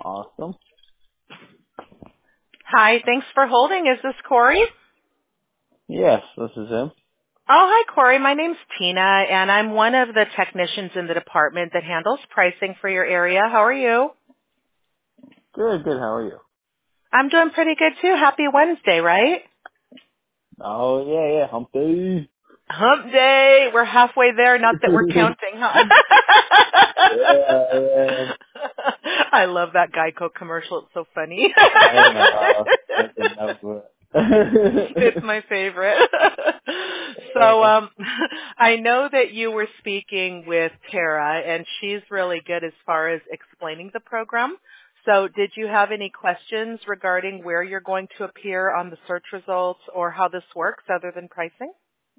Awesome. Hi, thanks for holding. Is this Corey? Yes, this is him. Oh, hi, Corey. My name's Tina, and I'm one of the technicians in the department that handles pricing for your area. How are you? Good, good. How are you? I'm doing pretty good, too. Happy Wednesday, right? Oh, yeah, hump day. Hump day. We're halfway there. Not that we're counting, huh? Yeah. I love that Geico commercial. It's so funny. I know. I can know It's it. my favorite. So, I know that you were speaking with Tara, and she's really good as far as explaining the program. So did you have any questions regarding where you're going to appear on the search results or how this works other than pricing?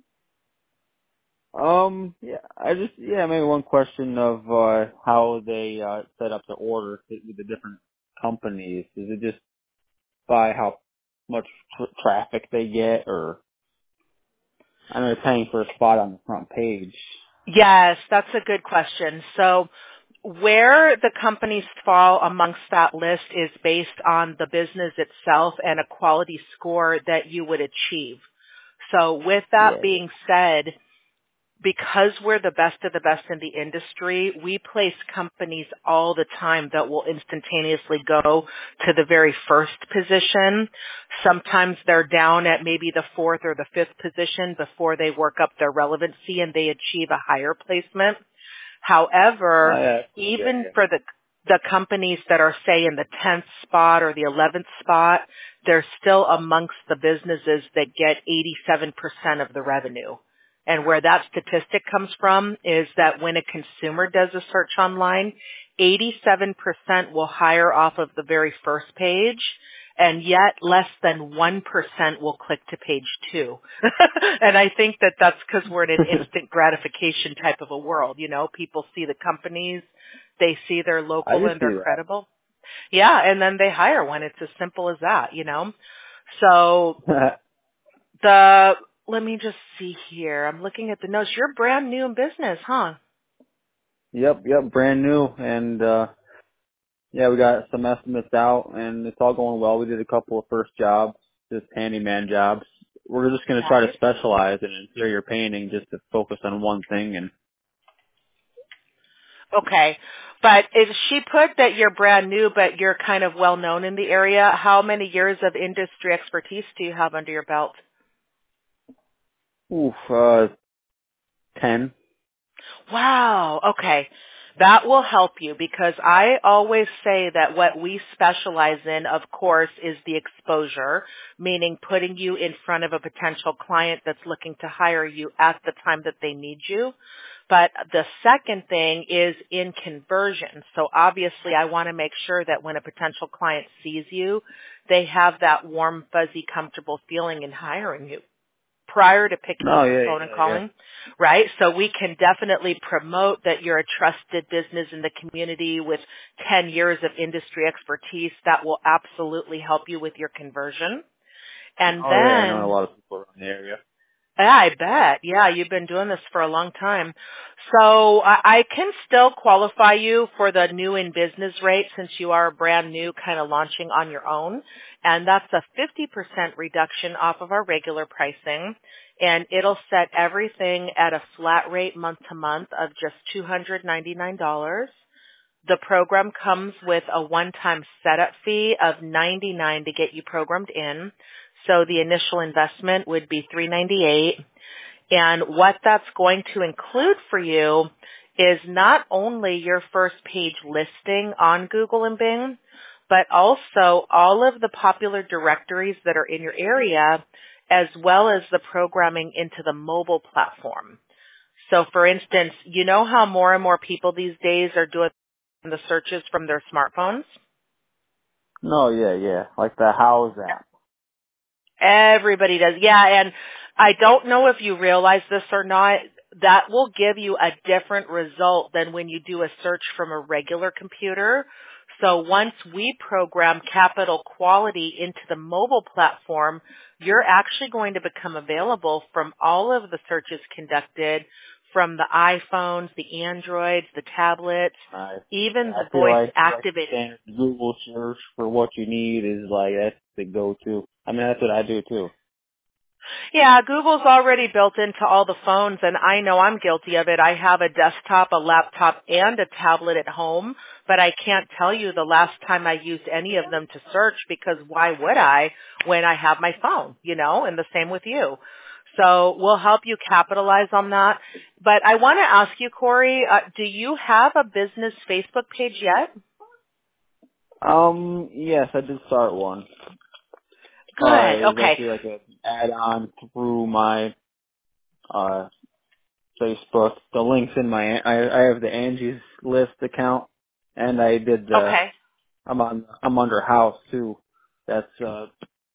maybe one question of how they set up the order with the different companies. Is it just by how much traffic they get, or I know they're paying for a spot on the front page? Yes, that's a good question. So where the companies fall amongst that list is based on the business itself and a quality score that you would achieve. So with that Yeah. being said, because we're the best of the best in the industry, we place companies all the time that will instantaneously go to the very first position. Sometimes they're down at maybe the fourth or the fifth position before they work up their relevancy and they achieve a higher placement. Oh, However, yeah. even for the companies that are, say, in the 10th spot or the 11th spot, they're still amongst the businesses that get 87% of the revenue. And where that statistic comes from is that when a consumer does a search online, 87% will hire off of the very first page, and yet less than 1% will click to page 2. And I think that that's because we're in an instant gratification type of a world. You know, people see the companies, they see they're I local just and they're see credible. Yeah, and then they hire one. It's as simple as that, you know. So that. let me just see here. I'm looking at the notes. You're brand new in business, huh? Yep, brand new, and we got some estimates out, and it's all going well. We did a couple of first jobs, just handyman jobs. We're just going to try to Nice. specialize in interior painting, just to focus on one thing. And Okay. But if she put that you're brand new, but you're kind of well known in the area, how many years of industry expertise do you have under your belt? oof, 10. Wow. Okay. That will help you because I always say that what we specialize in, of course, is the exposure, meaning putting you in front of a potential client that's looking to hire you at the time that they need you. But the second thing is in conversion. So obviously I want to make sure that when a potential client sees you, they have that warm, fuzzy, comfortable feeling in hiring you prior to picking Oh up the yeah, phone and yeah. calling, right? So we can definitely promote that you're a trusted business in the community with 10 years of industry expertise that will absolutely help you with your conversion. And Oh yeah, I know a then lot of people around the area. yeah, I bet. Yeah, you've been doing this for a long time. So I can still qualify you for the new in business rate since you are brand new kind of launching on your own. And that's a 50% reduction off of our regular pricing. And it'll set everything at a flat rate month to month of just $299. The program comes with a one-time setup fee of $99 to get you programmed in. So the initial investment would be $398. And what that's going to include for you is not only your first page listing on Google and Bing, but also all of the popular directories that are in your area, as well as the programming into the mobile platform. So for instance, you know how more and more people these days are doing the searches from their smartphones? No, yeah, like the House app. Everybody does. Yeah, and I don't know if you realize this or not, that will give you a different result than when you do a search from a regular computer. So once we program Capital Quality into the mobile platform, you're actually going to become available from all of the searches conducted from the iPhones, the Androids, the tablets, even I the feel voice like activated. standard Google search for what you need is like that's the go-to. I mean, that's what I do too. Yeah, Google's already built into all the phones, and I know I'm guilty of it. I have a desktop, a laptop, and a tablet at home, but I can't tell you the last time I used any of them to search because why would I when I have my phone, and the same with you. So we'll help you capitalize on that. But I want to ask you, Corey, do you have a business Facebook page yet? Yes, I did start one. Good. It was Okay. actually like an add-on through my Facebook. The links in my I have the Angie's List account, and I did Okay. I'm under House too. That's the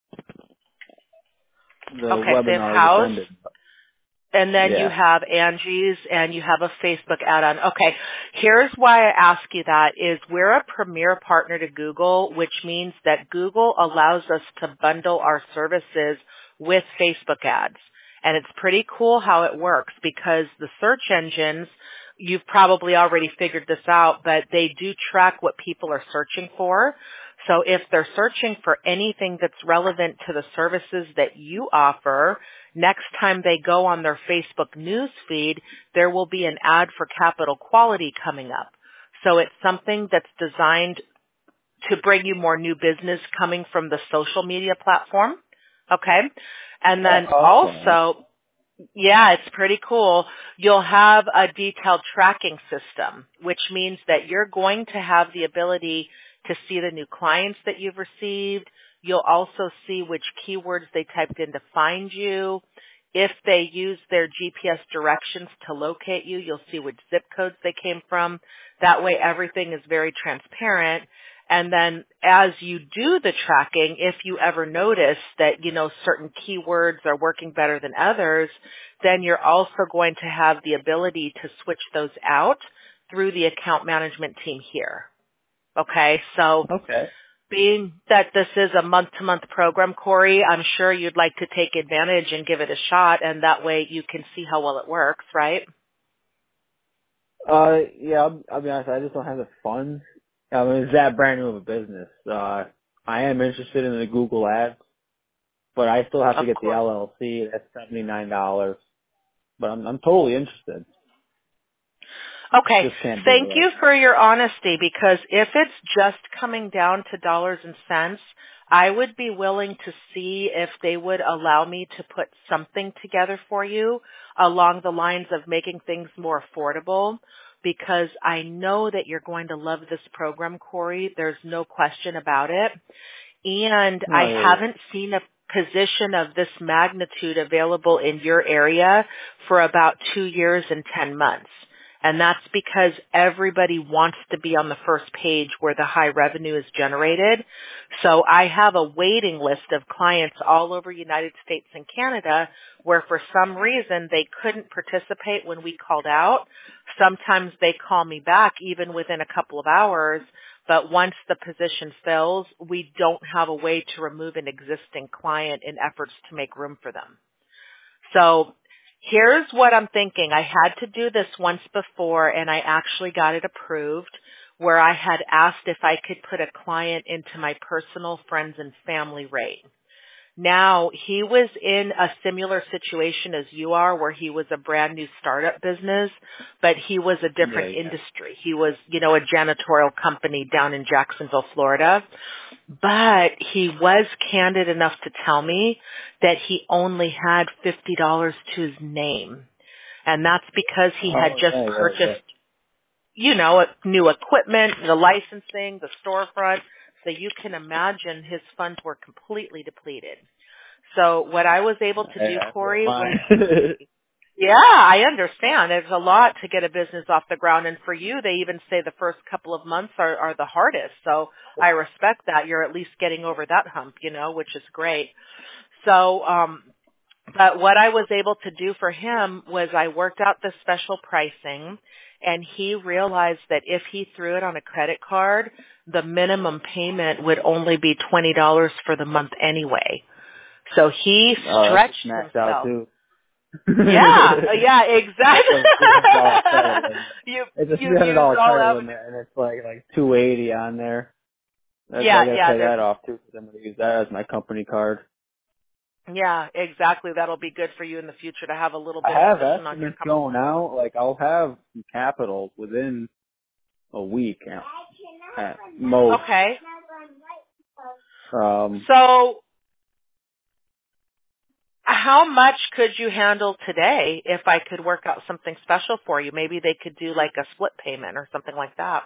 Okay. So you have webinar just House. ended. And then you Yeah. have Angie's and you have a Facebook add-on. Okay, here's why I ask you that is we're a premier partner to Google, which means that Google allows us to bundle our services with Facebook ads. And it's pretty cool how it works because the search engines, you've probably already figured this out, but they do track what people are searching for. So if they're searching for anything that's relevant to the services that you offer, next time they go on their Facebook news feed, there will be an ad for Capital Quality coming up. So it's something that's designed to bring you more new business coming from the social media platform. Okay. And then Okay. also, yeah, it's pretty cool. You'll have a detailed tracking system, which means that you're going to have the ability to see the new clients that you've received. You'll also see which keywords they typed in to find you. If they use their GPS directions to locate you, you'll see which zip codes they came from. That way everything is very transparent. And then as you do the tracking, if you ever notice that, certain keywords are working better than others, then you're also going to have the ability to switch those out through the account management team here. Okay, so Okay. being that this is a month-to-month program, Corey, I'm sure you'd like to take advantage and give it a shot, and that way you can see how well it works, right? Yeah, I'll be honest, I just don't have the funds. I mean, it's that brand new of a business. I am interested in the Google ads, but I still have to Of get the course. LLC. That's $79. But I'm totally interested. Okay, Just can't do it thank right you now. for your honesty because if it's just coming down to dollars and cents, I would be willing to see if they would allow me to put something together for you along the lines of making things more affordable because I know that you're going to love this program, Corey. There's no question about it. And I Oh yeah, haven't seen a position of this magnitude available in your area for about 2 years and 10 months. And that's because everybody wants to be on the first page where the high revenue is generated. So I have a waiting list of clients all over United States and Canada where for some reason they couldn't participate when we called out. Sometimes they call me back even within a couple of hours, but once the position fills, we don't have a way to remove an existing client in efforts to make room for them. So here's what I'm thinking. I had to do this once before and I actually got it approved where I had asked if I could put a client into my personal friends and family rate. Now, he was in a similar situation as you are where he was a brand new startup business, but he was a yeah, different yeah. industry. He was, a janitorial company down in Jacksonville, Florida. But he was candid enough to tell me that he only had $50 to his name. And that's because he had Oh just yeah, yeah, yeah. purchased, new equipment, the licensing, the storefront. So you can imagine his funds were completely depleted. So what I was able to do, Yeah, so Corey, was, mine. yeah, I understand. It's a lot to get a business off the ground. And for you, they even say the first couple of months are the hardest. So I respect that. You're at least getting over that hump, which is great. So, but what I was able to do for him was I worked out the special pricing and he realized that if he threw it on a credit card, the minimum payment would only be $20 for the month anyway. So he That's stretched maxed out himself. too. Yeah, It's exactly. like $300 credit limit. you It's a you use $300 all credit limit, avenues. and it's like 280 on there. That's I Yeah, gotta yeah, pay that off too, because I'm gonna use that as my company card. yeah, exactly. That'll be good for you in the future to have a little I bit of have cushion on your estimates going out. Like I'll have some capital within a week at most. Okay. Um, So how much could you handle today if I could work out something special for you? Maybe they could do like a split payment or something like that.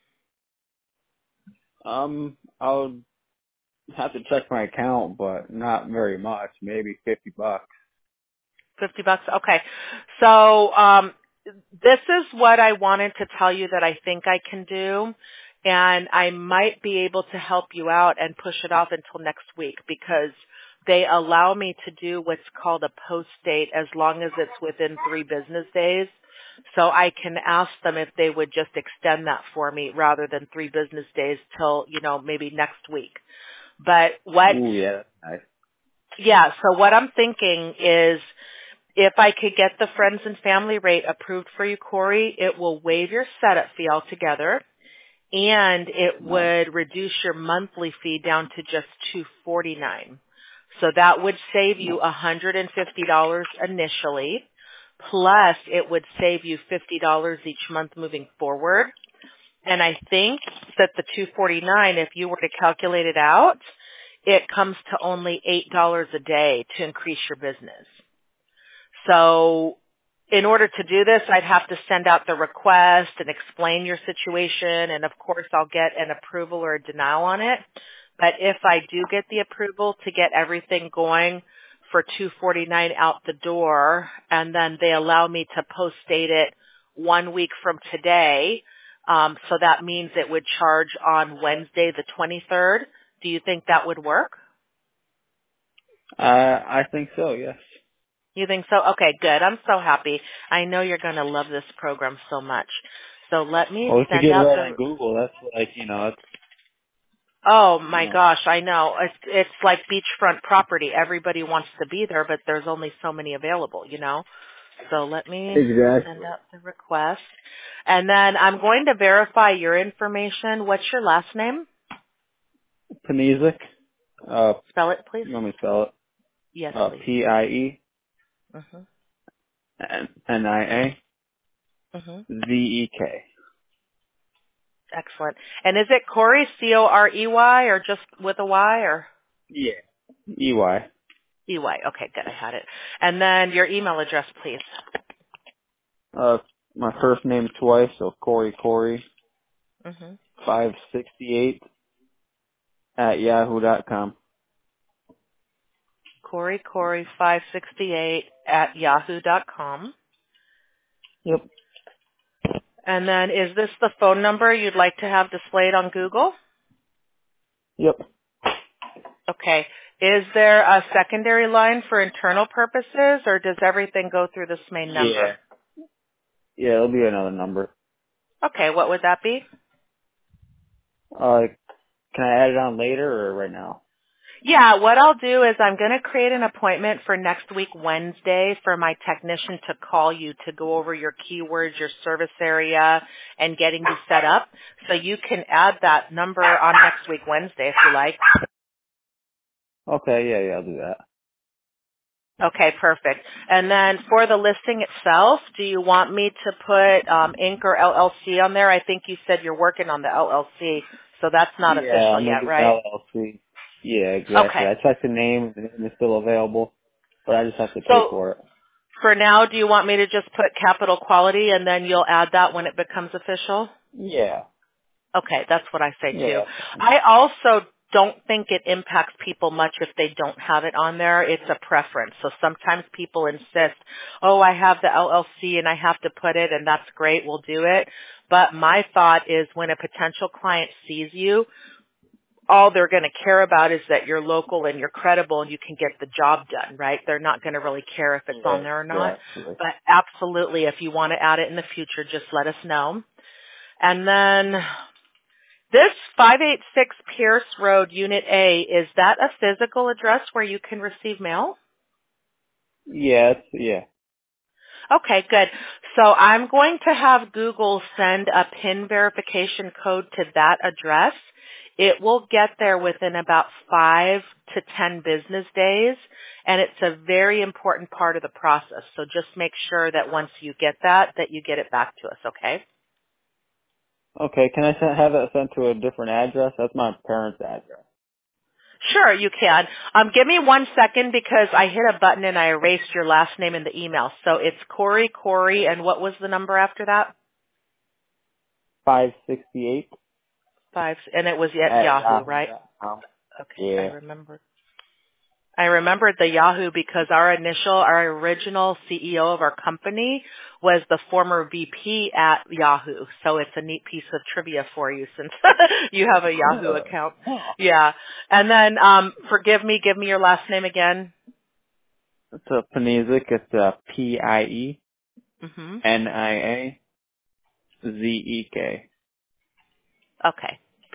I'll have to check my account, but not very much. Maybe $50. $50. Okay. So, this is what I wanted to tell you that I think I can do. And I might be able to help you out and push it off until next week because they allow me to do what's called a post date as long as it's within 3 business days. So I can ask them if they would just extend that for me rather than 3 business days till, maybe next week. But Ooh, yeah, that's nice. so what I'm thinking is if I could get the friends and family rate approved for you, Corey, it will waive your setup fee altogether, and it Nice. would reduce your monthly fee down to just $249. So that would save you Nice. $150 initially, plus it would save you $50 each month moving forward. And I think that the $249, if you were to calculate it out, it comes to only $8 a day to increase your business. So in order to do this, I'd have to send out the request and explain your situation. And of course, I'll get an approval or a denial on it. But if I do get the approval to get everything going for $249 out the door, and then they allow me to post date it 1 week from today, so that means it would charge on Wednesday the 23rd. Do you think that would work? I think so. Yes. You think so? Okay, good. I'm so happy. I know you're going to love this program so much. So let me Well, if you send get out right on the. Google, that's like it's Oh you my know gosh, I know. It's like beachfront property. Everybody wants to be there, but there's only so many available. So let me send exactly. out the request. And then I'm going to verify your information. What's your last name? Panesic. Spell it, please. You want me to spell it? Yes, please. PIENIAZEK. Mhm. Mhm. Excellent. And is it Corey, Corey, or just with a Y, or? Yeah. EY. EY. Okay, good. I had it. And then your email address, please. My first name twice, so Corey Mm-hmm. 568 at yahoo.com. Corey568 at yahoo.com. Yep. And then is this the phone number you'd like to have displayed on Google? Yep. Okay. Is there a secondary line for internal purposes, or does everything go through this main Yeah. number? Yeah, it'll be another number. Okay, what would that be? Uh, can I add it on later or right now? Yeah, what I'll do is I'm going to create an appointment for next week, Wednesday, for my technician to call you to go over your keywords, your service area, and getting you set up. So you can add that number on next week, Wednesday, if you like. Okay, yeah, I'll do that. Okay, perfect. And then for the listing itself, do you want me to put Inc. or LLC on there? I think you said you're working on the LLC, so that's not Yeah, official I'm gonna yet, do right? LLC. Yeah, exactly. Okay. I checked the name and it's still available, but I just have to pay So for it. for now, do you want me to just put capital quality and then you'll add that when it becomes official? Yeah. Okay, that's what I say too. Yeah, that's fine. I also don't think it impacts people much if they don't have it on there. It's a preference. So sometimes people insist, oh, I have the LLC and I have to put it, and that's great, we'll do it. But my thought is when a potential client sees you, all they're going to care about is that you're local and you're credible and you can get the job done, right? They're not going to really care if it's Yeah, on there or not. exactly. But absolutely, if you want to add it in the future, just let us know. And then this 586 Pierce Road, Unit A, is that a physical address where you can receive mail? Yeah, yeah. Okay, good. So I'm going to have Google send a PIN verification code to that address. It will get there within about 5 to 10 business days, and it's a very important part of the process. So just make sure that once you get that you get it back to us, okay? Okay, can I have that sent to a different address? That's my parents' address. Sure, you can. Give me 1 second because I hit a button and I erased your last name in the email. So it's Corey, and what was the number after that? 568 Five, and it was at at Yahoo, right? yahoo.com. Okay, I Yeah. remember. I remembered the Yahoo because our original CEO of our company was the former VP at Yahoo. So it's a neat piece of trivia for you since you have a Yahoo Really? account. Oh. Yeah. And then, forgive me, give me your last name again. It's a Penizik. It's a Hmm. Pieniazek. Okay.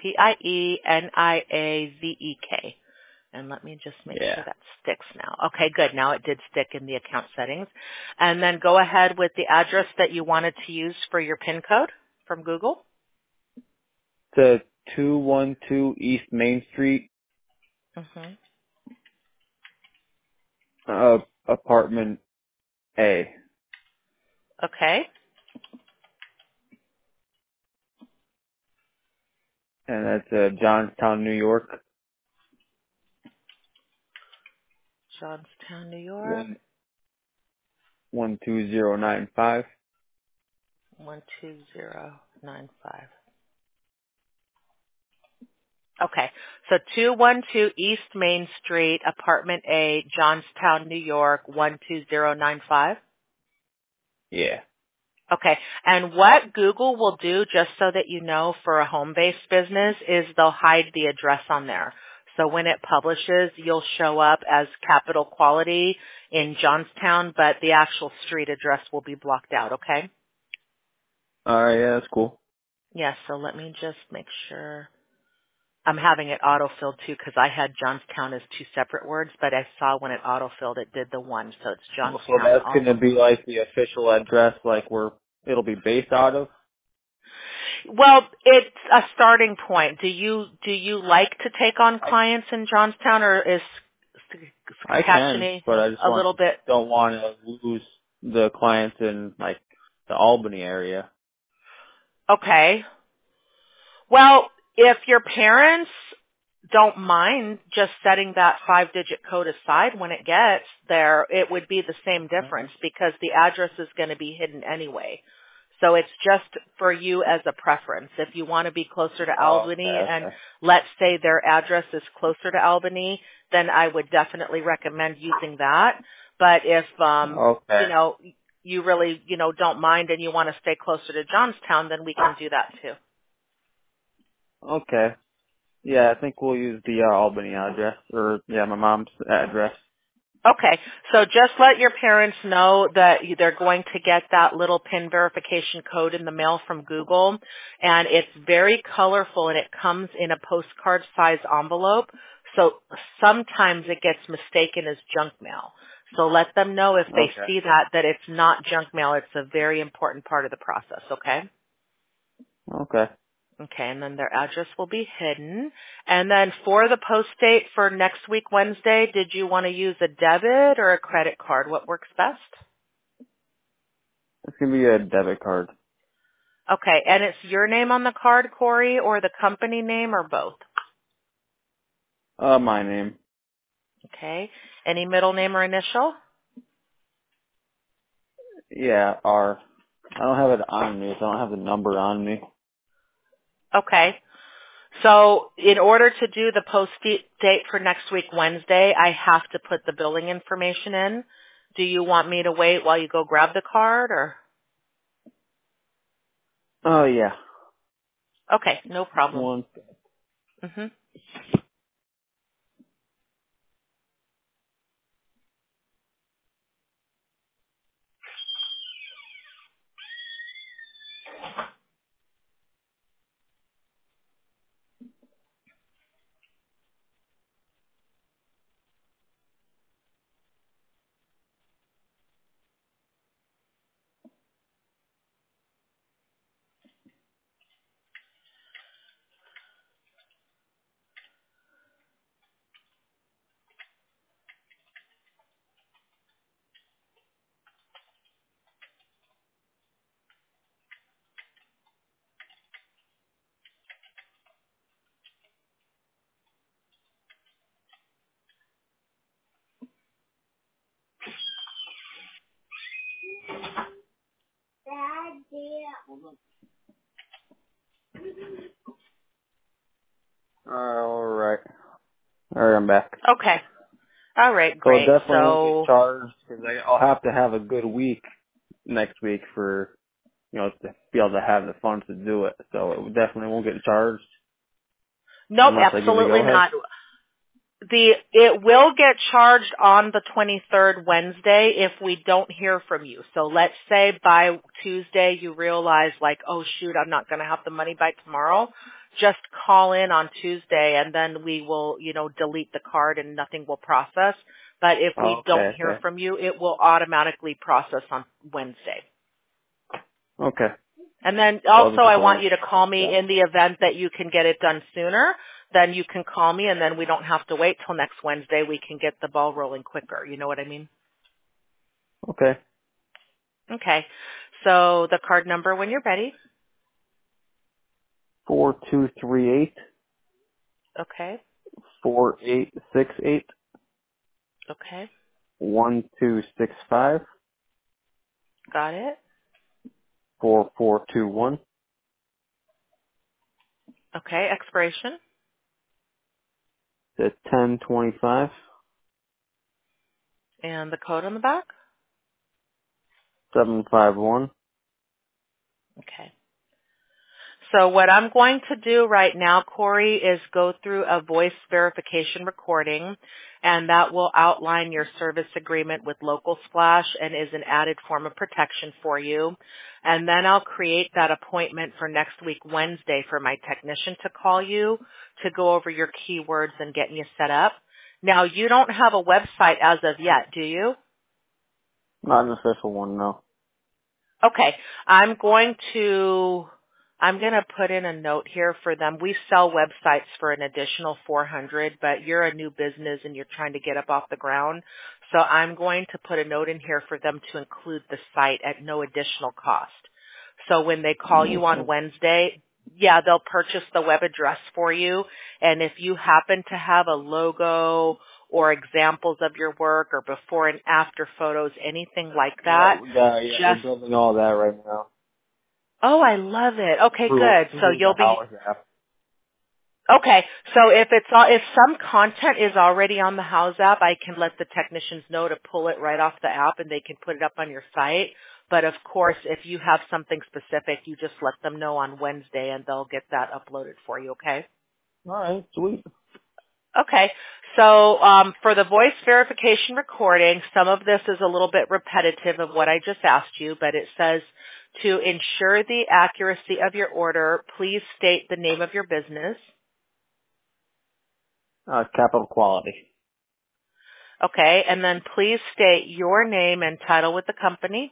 Pieniazek. And let me just make Yeah. sure that sticks now. Okay, good. Now it did stick in the account settings. And then go ahead with the address that you wanted to use for your PIN code from Google. It's a 212 East Main Street, Hmm. apartment A. Okay. And that's Johnstown, New York. Johnstown, New York, One 12095. 12095. Okay. So 212 East Main Street, Apartment A, Johnstown, New York, 12095. Yeah. Okay. And what Google will do, just so that you know, for a home-based business, is they'll hide the address on there. So when it publishes, you'll show up as Capital Quality in Johnstown, but the actual street address will be blocked out, okay? All right. Yeah, that's cool. Yes, so let me just make sure. I'm having it autofilled too because I had Johnstown as two separate words, but I saw when it autofilled it did the one, so it's So Johnstown that's all gonna one. be like the official address, like where it'll be based out of. Well, it's a starting point. Do you like to take on I clients in Johnstown, or is I can, Catchney but I just a little bit? don't want to lose the clients in like the Albany area. Okay. Well, if your parents don't mind just setting that 5-digit code aside when it gets there, it would be the same difference because the address is going to be hidden anyway. So it's just for you as a preference. If you want to be closer to Oh, Albany okay, and okay. let's say their address is closer to Albany, then I would definitely recommend using that. But if, Okay. you really, don't mind and you want to stay closer to Johnstown, then we can do that too. Okay. Yeah, I think we'll use the Albany address, or yeah, my mom's address. Okay, so just let your parents know that they're going to get that little PIN verification code in the mail from Google, and it's very colorful and it comes in a postcard size envelope, so sometimes it gets mistaken as junk mail. So let them know if they Okay. see that it's not junk mail, it's a very important part of the process, okay? Okay. Okay, and then their address will be hidden. And then for the post date for next week, Wednesday, did you want to use a debit or a credit card? What works best? It's gonna be a debit card. Okay, and it's your name on the card, Corey, or the company name, or both? My name. Okay. Any middle name or initial? Yeah, R. I don't have it on me, so I don't have the number on me. Okay. So in order to do the post date for next week, Wednesday, I have to put the billing information in. Do you want me to wait while you go grab the card, or? Oh yeah. Okay, no Just problem. one. Mhm. All right, I'm back. Okay. All right, So it great. definitely won't get So charged because I'll have to have a good week next week for, to be able to have the funds to do it. So it definitely won't get charged nope, unless I give the absolutely go ahead. not. It will get charged on the 23rd Wednesday if we don't hear from you. So let's say by Tuesday you realize like, oh shoot, I'm not going to have the money by tomorrow. Just call in on Tuesday and then we will, delete the card and nothing will process. But if we Oh, don't okay, hear okay. from you, it will automatically process on Wednesday. Okay. And then So I'll also just I have to want wait. you to call me in the event that you can get it done sooner. Then you can call me and then we don't have to wait till next Wednesday. We can get the ball rolling quicker. You know what I mean? Okay. Okay. So the card number when you're ready. 4238 Okay. 4868 Okay. 1265 Got it. 4421 Okay. Expiration to 1025 and the code on the back. 751. Okay. So what I'm going to do right now, Corey, is go through a voice verification recording, and that will outline your service agreement with Local Splash and is an added form of protection for you. And then I'll create that appointment for next week, Wednesday, for my technician to call you to go over your keywords and get you set up. Now, you don't have a website as of yet, do you? Not an official one, no. Okay. I'm going to put in a note here for them. We sell websites for an additional $400, but you're a new business and you're trying to get up off the ground. So I'm going to put a note in here for them to include the site at no additional cost. So when they call you on Okay. Wednesday, yeah, they'll purchase the web address for you. And if you happen to have a logo or examples of your work or before and after photos, anything like that, We're just, building all that right now. oh, I love it. Okay, good. So Through the you'll be, house app. okay. So if some content is already on the House app, I can let the technicians know to pull it right off the app and they can put it up on your site. But of course, if you have something specific, you just let them know on Wednesday and they'll get that uploaded for you, okay? All right, sweet. Okay. So for the voice verification recording, some of this is a little bit repetitive of what I just asked you, but it says to ensure the accuracy of your order, please state the name of your business. Capital Quality. Okay. And then please state your name and title with the company.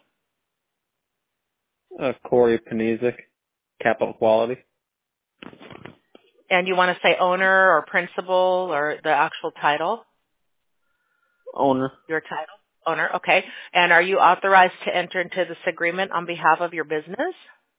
Corey Panizik. Capital Quality. And you want to say owner or principal or the actual title? Owner. Your title? Owner. Okay. And are you authorized to enter into this agreement on behalf of your business?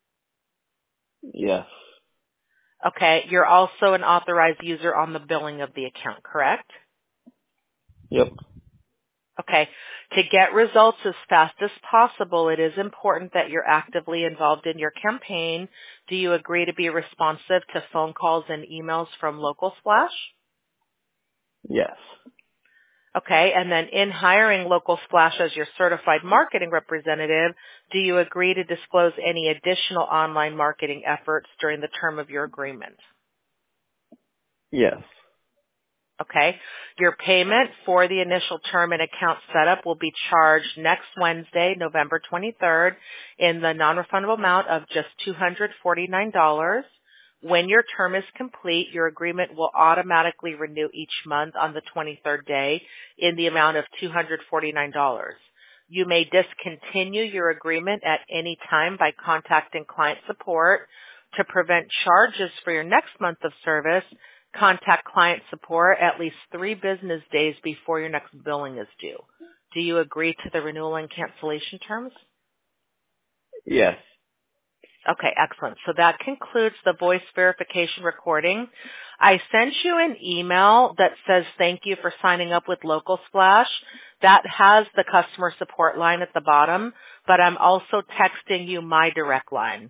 Yes. Okay. You're also an authorized user on the billing of the account, correct? Yep. Okay. To get results as fast as possible, it is important that you're actively involved in your campaign. Do you agree to be responsive to phone calls and emails from Local Splash? Yes. Okay. And then in hiring Local Splash as your certified marketing representative, do you agree to disclose any additional online marketing efforts during the term of your agreement? Yes. Okay. Your payment for the initial term and account setup will be charged next Wednesday, November 23rd, in the non-refundable amount of just $249. When your term is complete, your agreement will automatically renew each month on the 23rd day in the amount of $249. You may discontinue your agreement at any time by contacting client support. To prevent charges for your next month of service, contact client support at least 3 business days before your next billing is due. Do you agree to the renewal and cancellation terms? Yes. Okay, excellent. So that concludes the voice verification recording. I sent you an email that says thank you for signing up with Local Splash. That has the customer support line at the bottom, but I'm also texting you my direct line.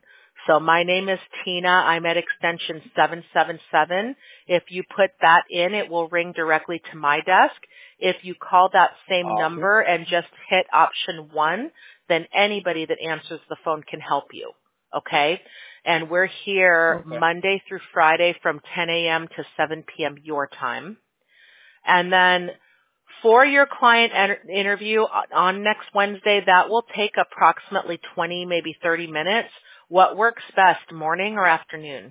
So my name is Tina. I'm at extension 777. If you put that in, it will ring directly to my desk. If you call that same Awesome. number and just hit option 1, then anybody that answers the phone can help you. Okay? And we're here Okay. Monday through Friday from 10 a.m. to 7 p.m. your time. And then for your client interview on next Wednesday, that will take approximately 20, maybe 30 minutes. What works best, morning or afternoon?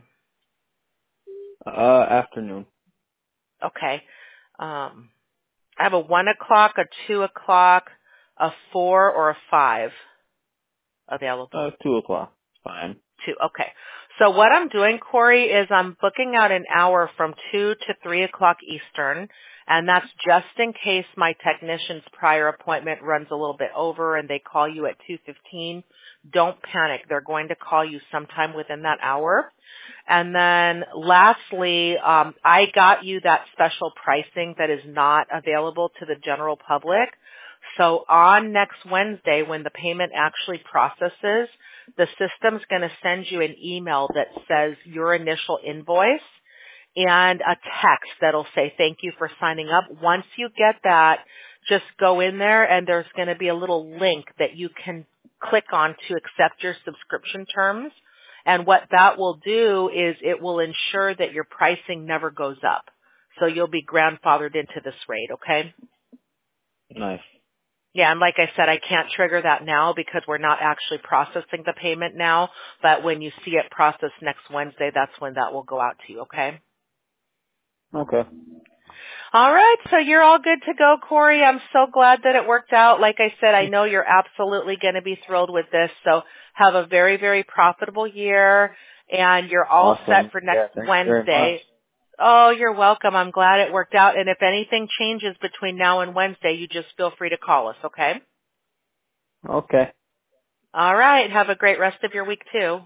Afternoon. Okay. I have a 1 o'clock, a 2 o'clock, a 4, or a 5 available. 2:00. Fine. 2. Okay. So what I'm doing, Corey, is I'm booking out an hour from 2 to 3 o'clock Eastern, and that's just in case my technician's prior appointment runs a little bit over and they call you at 2:15. Don't panic. They're going to call you sometime within that hour. And then lastly, I got you that special pricing that is not available to the general public. So on next Wednesday, when the payment actually processes, the system's going to send you an email that says your initial invoice and a text that'll say thank you for signing up. Once you get that, just go in there and there's going to be a little link that you can click on to accept your subscription terms. And what that will do is it will ensure that your pricing never goes up. So you'll be grandfathered into this rate, okay? Nice. Yeah, and like I said, I can't trigger that now because we're not actually processing the payment now. But when you see it processed next Wednesday, that's when that will go out to you, okay? Okay. All right, so you're all good to go, Corey. I'm so glad that it worked out. Like I said, I know you're absolutely going to be thrilled with this. So have a very, very profitable year, and you're all set Awesome. for Yeah, next thank you very much. Wednesday. Oh, you're welcome. I'm glad it worked out. And if anything changes between now and Wednesday, you just feel free to call us, okay? Okay. All right. Have a great rest of your week, too.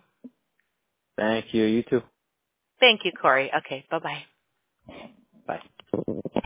Thank you. You too. Thank you, Corey. Okay, bye-bye. Bye.